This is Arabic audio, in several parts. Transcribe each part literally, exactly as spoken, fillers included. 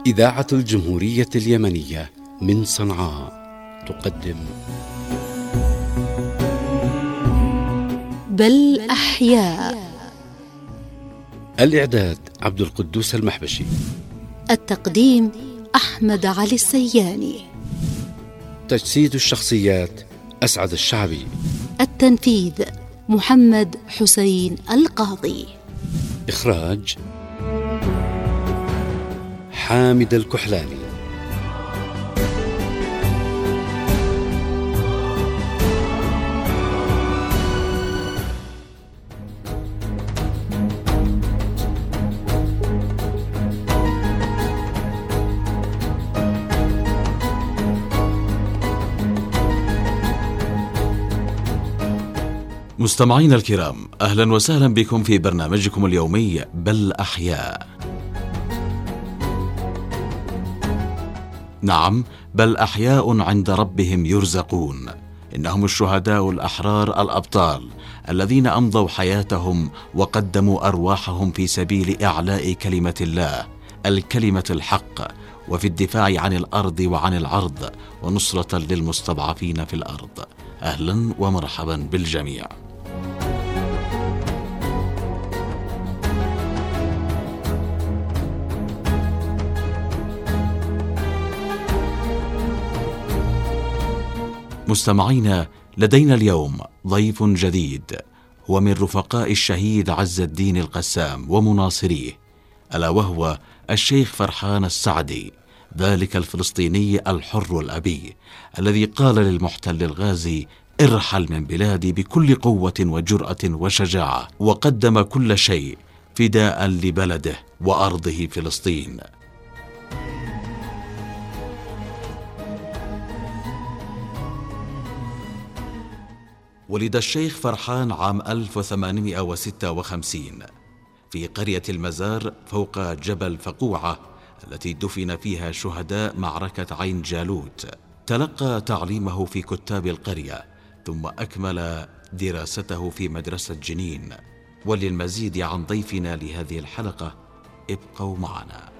إذاعة الجمهورية اليمنية من صنعاء تقدم بل أحياء. الإعداد عبد القدوس المحبشي، التقديم أحمد علي السياني، تجسيد الشخصيات أسعد الشعبي، التنفيذ محمد حسين القاضي، إخراج حامد الكحلاني. مستمعين الكرام، أهلا وسهلا بكم في برنامجكم اليومي بل أحياء. نعم، بل أحياء عند ربهم يرزقون. إنهم الشهداء الأحرار الأبطال الذين أمضوا حياتهم وقدموا أرواحهم في سبيل إعلاء كلمة الله، الكلمة الحق، وفي الدفاع عن الأرض وعن العرض، ونصرة للمستضعفين في الأرض. أهلا ومرحبا بالجميع. مستمعينا، لدينا اليوم ضيف جديد، هو من رفقاء الشهيد عز الدين القسام ومناصريه، ألا وهو الشيخ فرحان السعدي، ذلك الفلسطيني الحر الأبي الذي قال للمحتل الغازي: ارحل من بلادي بكل قوة وجرأة وشجاعة، وقدم كل شيء فداء لبلده وأرضه فلسطين. ولد الشيخ فرحان عام ألف وثمانمائة وستة وخمسين في قرية المزار فوق جبل فقوعة التي دفن فيها شهداء معركة عين جالوت. تلقى تعليمه في كتاب القرية، ثم أكمل دراسته في مدرسة جنين. وللمزيد عن ضيفنا لهذه الحلقة ابقوا معنا.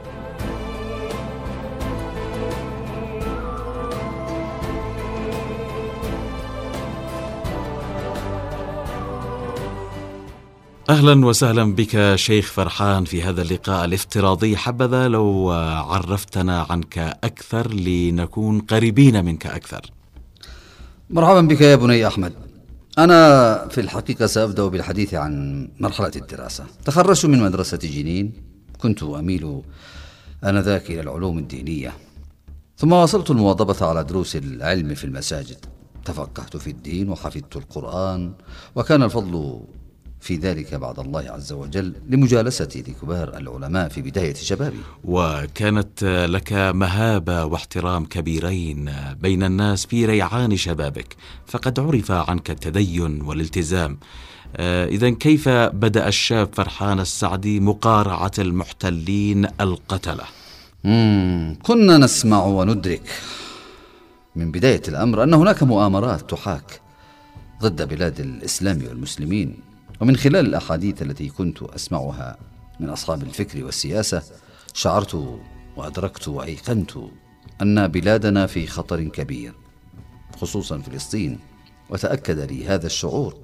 أهلا وسهلا بك شيخ فرحان في هذا اللقاء الافتراضي. حبذا لو عرفتنا عنك أكثر لنكون قريبين منك أكثر. مرحبا بك يا بني أحمد. أنا في الحقيقة سأبدأ بالحديث عن مرحلة الدراسة. تخرجت من مدرسة جنين، كنت أميل آنذاك إلى العلوم الدينية، ثم واصلت المواظبة على دروس العلم في المساجد. تفقهت في الدين وحفظت القرآن، وكان الفضل في ذلك بعد الله عز وجل لمجالستي لكبار العلماء في بداية شبابي. وكانت لك مهابة واحترام كبيرين بين الناس في ريعان شبابك، فقد عرف عنك التدين والالتزام. إذن كيف بدأ الشاب فرحان السعدي مقارعة المحتلين القتلة؟ مم. كنا نسمع وندرك من بداية الأمر أن هناك مؤامرات تحاك ضد بلاد الإسلام والمسلمين، ومن خلال الأحاديث التي كنت أسمعها من أصحاب الفكر والسياسة شعرت وأدركت وأيقنت أن بلادنا في خطر كبير، خصوصا فلسطين، وتأكد لي هذا الشعور،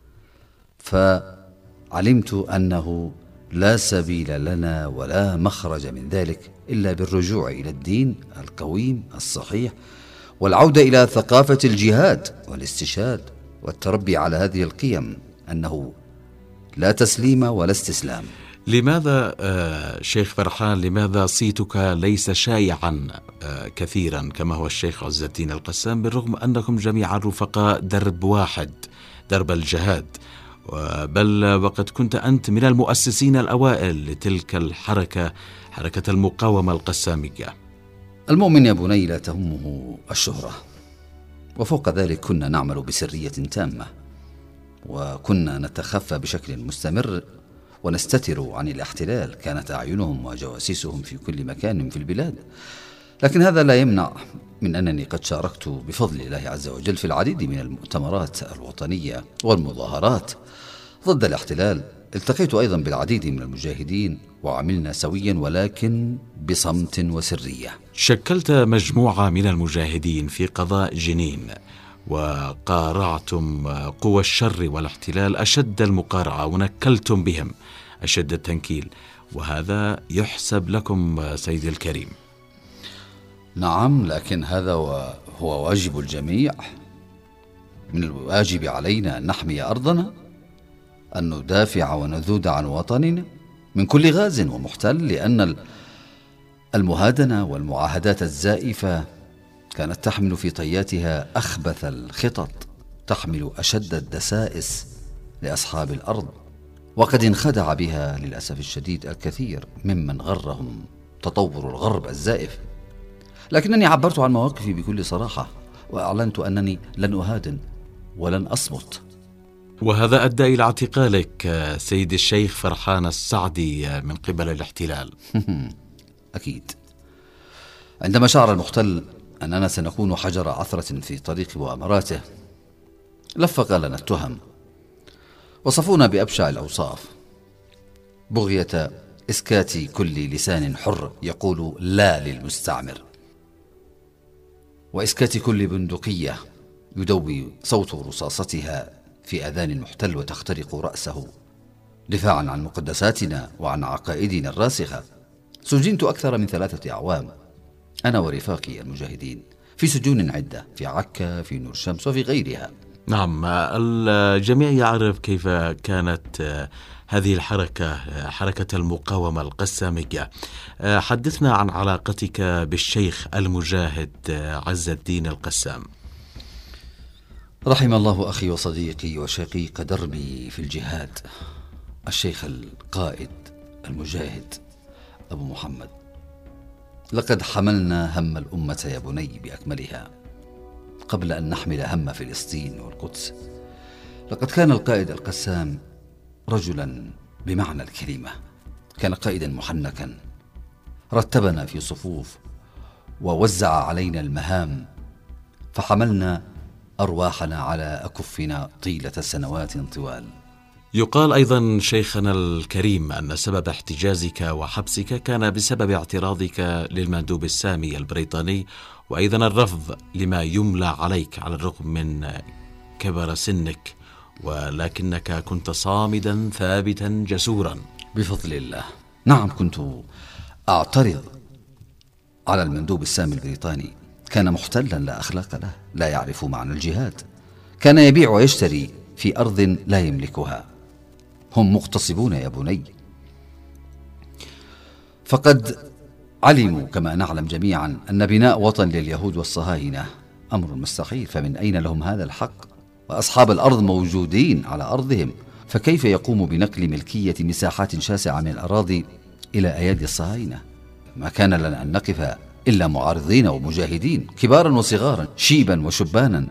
فعلمت أنه لا سبيل لنا ولا مخرج من ذلك إلا بالرجوع إلى الدين القويم الصحيح، والعودة إلى ثقافة الجهاد والاستشهاد والتربي على هذه القيم، أنه لا تسليم ولا استسلام. لماذا آه شيخ فرحان، لماذا صيتك ليس شائعا آه كثيرا كما هو الشيخ عز الدين القسام، بالرغم أنكم جميعا رفقاء درب واحد، درب الجهاد، بل وقد كنت أنت من المؤسسين الأوائل لتلك الحركة، حركة المقاومة القسامية؟ المؤمن يا بني لا تهمه الشهرة، وفوق ذلك كنا نعمل بسرية تامة، وكنا نتخفى بشكل مستمر ونستتر عن الاحتلال. كانت أعينهم وجواسيسهم في كل مكان في البلاد، لكن هذا لا يمنع من أنني قد شاركت بفضل الله عز وجل في العديد من المؤتمرات الوطنية والمظاهرات ضد الاحتلال التقيت أيضا بالعديد من المجاهدين وعملنا سويا ولكن بصمت وسرية. شكلت مجموعة من المجاهدين في قضاء جنين، وقارعتم قوى الشر والاحتلال أشد المقارعة، ونكلتم بهم أشد التنكيل، وهذا يحسب لكم سيدي الكريم. نعم، لكن هذا هو واجب الجميع. من الواجب علينا أن نحمي أرضنا، أن ندافع ونذود عن وطننا من كل غاز ومحتل، لأن المهادنة والمعاهدات الزائفة كانت تحمل في طياتها أخبث الخطط، تحمل أشد الدسائس لأصحاب الأرض، وقد انخدع بها للأسف الشديد الكثير ممن غرهم تطور الغرب الزائف. لكنني عبرت عن مواقفي بكل صراحة، وأعلنت أنني لن أهادن ولن أصمت. وهذا أدى إلى اعتقالك سيد الشيخ فرحان السعدي من قبل الاحتلال. أكيد. عندما شعر المحتل أننا سنكون حجر عثرة في طريق مؤامراته، لفق لنا التهم، وصفونا بأبشع الأوصاف: بغية إسكات كل لسان حر يقول لا للمستعمر، وإسكات كل بندقية يدوي صوت رصاصتها في آذان المحتل وتخترق رأسه، دفاعا عن مقدساتنا وعن عقائدنا الراسخة. سجنت أكثر من ثلاثة أعوام أنا ورفاقي المجاهدين في سجون عدة، في عكا، في نور شمس، وفي غيرها. نعم، الجميع يعرف كيف كانت هذه الحركة، حركة المقاومة القسامية. حدثنا عن علاقتك بالشيخ المجاهد عز الدين القسام. رحم الله أخي وصديقي وشقيق دربي في الجهاد الشيخ القائد المجاهد أبو محمد. لقد حملنا هم الأمة يا بني بأكملها قبل أن نحمل هم فلسطين والقدس. لقد كان القائد القسام رجلا بمعنى الكلمة، كان قائدا محنكا، رتبنا في صفوف ووزع علينا المهام، فحملنا أرواحنا على أكفنا طيلة سنوات طوال. يقال أيضا شيخنا الكريم أن سبب احتجازك وحبسك كان بسبب اعتراضك للمندوب السامي البريطاني، وأيضا الرفض لما يملى عليك على الرغم من كبر سنك، ولكنك كنت صامدا ثابتا جسورا. بفضل الله. نعم، كنت أعترض على المندوب السامي البريطاني، كان محتلا لا أخلاق له، لا يعرف معنى الجهاد، كان يبيع ويشتري في أرض لا يملكها. هم مغتصبون يا بني. فقد علموا كما نعلم جميعا أن بناء وطن لليهود والصهاينة أمر مستحيل، فمن أين لهم هذا الحق؟ وأصحاب الأرض موجودين على أرضهم، فكيف يقوم بنقل ملكية مساحات شاسعة من الأراضي إلى أيادي الصهاينة؟ ما كان لنا أن نقف إلا معارضين ومجاهدين، كبارا وصغارا، شيبا وشبانا.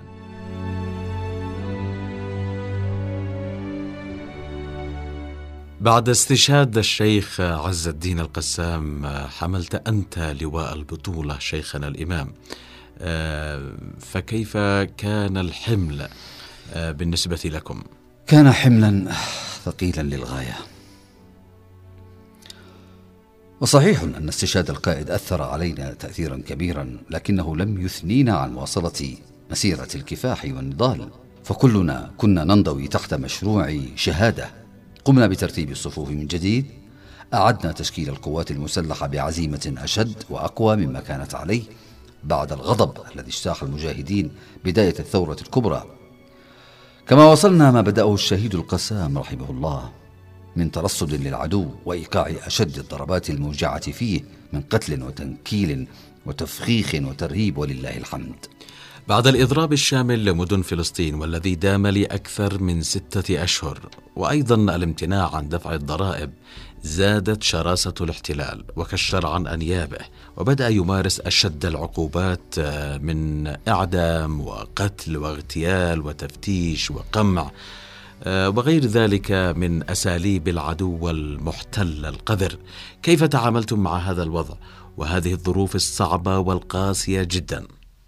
بعد استشهاد الشيخ عز الدين القسام حملت أنت لواء البطولة شيخنا الإمام، فكيف كان الحمل بالنسبة لكم؟ كان حملا ثقيلا للغاية، وصحيح أن استشهاد القائد أثر علينا تأثيرا كبيرا، لكنه لم يثنينا عن مواصلة مسيرة الكفاح والنضال، فكلنا كنا ننضوي تحت مشروع شهادة. قمنا بترتيب الصفوف من جديد، أعدنا تشكيل القوات المسلحة بعزيمة أشد وأقوى مما كانت عليه بعد الغضب الذي اجتاح المجاهدين بداية الثورة الكبرى. كما وصلنا ما بدأه الشهيد القسام رحمه الله من ترصد للعدو وإيقاع أشد الضربات الموجعة فيه من قتل وتنكيل وتفخيخ وترهيب، ولله الحمد. بعد الإضراب الشامل لمدن فلسطين والذي دام لأكثر من ستة أشهر، وأيضا الامتناع عن دفع الضرائب، زادت شراسة الاحتلال وكشر عن أنيابه، وبدأ يمارس أشد العقوبات من إعدام وقتل واغتيال وتفتيش وقمع وغير ذلك من أساليب العدو المحتل القذر. كيف تعاملتم مع هذا الوضع وهذه الظروف الصعبة والقاسية جدا؟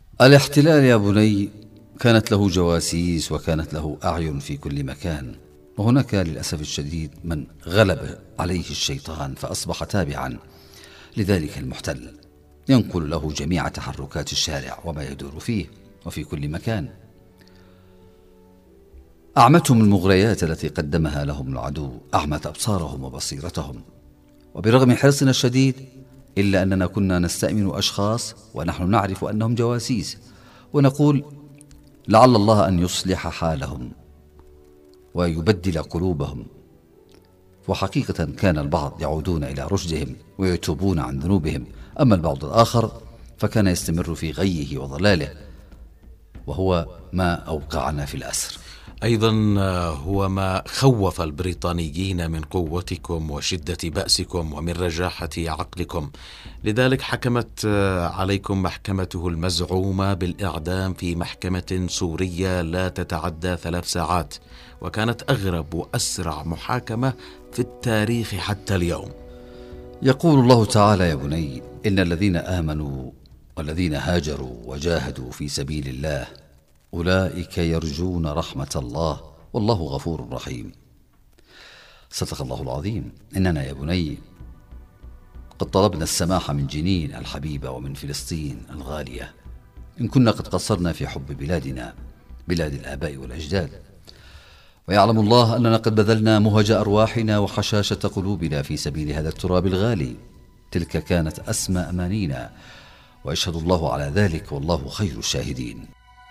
الاحتلال يا بني كانت له جواسيس وكانت له أعين في كل مكان، وهناك للأسف الشديد من غلب عليه الشيطان فأصبح تابعا لذلك المحتل، ينقل له جميع تحركات الشارع وما يدور فيه وفي كل مكان. أعمتهم المغريات التي قدمها لهم العدو، أعمت أبصارهم وبصيرتهم. وبرغم حرصنا الشديد إلا أننا كنا نستأمن أشخاص ونحن نعرف أنهم جواسيس، ونقول لعل الله أن يصلح حالهم ويبدل قلوبهم. وحقيقة كان البعض يعودون إلى رشدهم ويتوبون عن ذنوبهم، أما البعض الآخر فكان يستمر في غيه وضلاله، وهو ما أوقعنا في الأسر. أيضا هو ما خوف البريطانيين من قوتكم وشدة بأسكم ومن رجاحة عقلكم، لذلك حكمت عليكم محكمته المزعومة بالإعدام في محكمة سورية لا تتعدى ثلاث ساعات، وكانت أغرب وأسرع محاكمة في التاريخ حتى اليوم. يقول الله تعالى: يا بني إن الذين آمنوا والذين هاجروا وجاهدوا في سبيل الله أولئك يرجون رحمة الله والله غفور رحيم. صدق الله العظيم. إننا يا بني قد طلبنا السماح من جنين الحبيبة ومن فلسطين الغالية، إن كنا قد قصرنا في حب بلادنا، بلاد الآباء والأجداد، ويعلم الله أننا قد بذلنا مهج أرواحنا وحشاشة قلوبنا في سبيل هذا التراب الغالي. تلك كانت أسمى أمانينا، ويشهد الله على ذلك والله خير الشاهدين.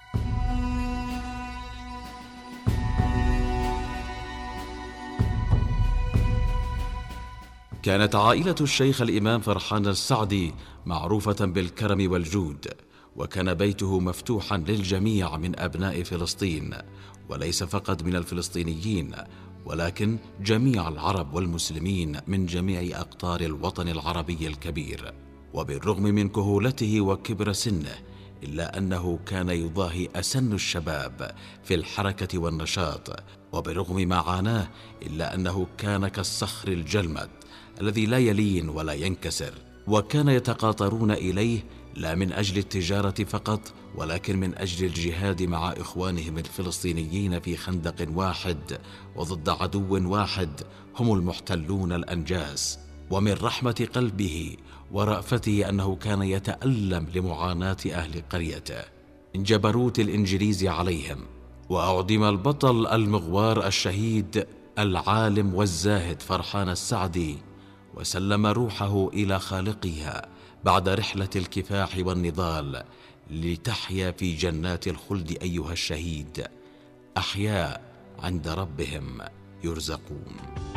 كانت عائلة الشيخ الإمام فرحان السعدي معروفة بالكرم والجود، وكان بيته مفتوحا للجميع من أبناء فلسطين، وليس فقط من الفلسطينيين ولكن جميع العرب والمسلمين من جميع أقطار الوطن العربي الكبير. وبالرغم من كهولته وكبر سنه إلا أنه كان يضاهي أسن الشباب في الحركة والنشاط، وبرغم معاناه إلا أنه كان كالصخر الجلمد الذي لا يلين ولا ينكسر، وكان يتقاطرون إليه لا من أجل التجارة فقط ولكن من أجل الجهاد مع إخوانهم الفلسطينيين في خندق واحد وضد عدو واحد هم المحتلون الأنجاس. ومن رحمة قلبه ورأفته أنه كان يتألم لمعاناة أهل قريته من جبروت الإنجليز عليهم. وأعدم البطل المغوار الشهيد العالم والزاهد فرحان السعدي وسلم روحه إلى خالقها بعد رحلة الكفاح والنضال، لتحيا في جنات الخلد أيها الشهيد، أحياء عند ربهم يرزقون.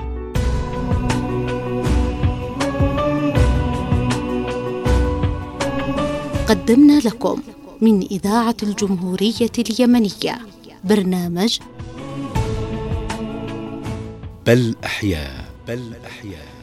قدمنا لكم من إذاعة الجمهورية اليمنية برنامج بل أحياء. بل أحياء.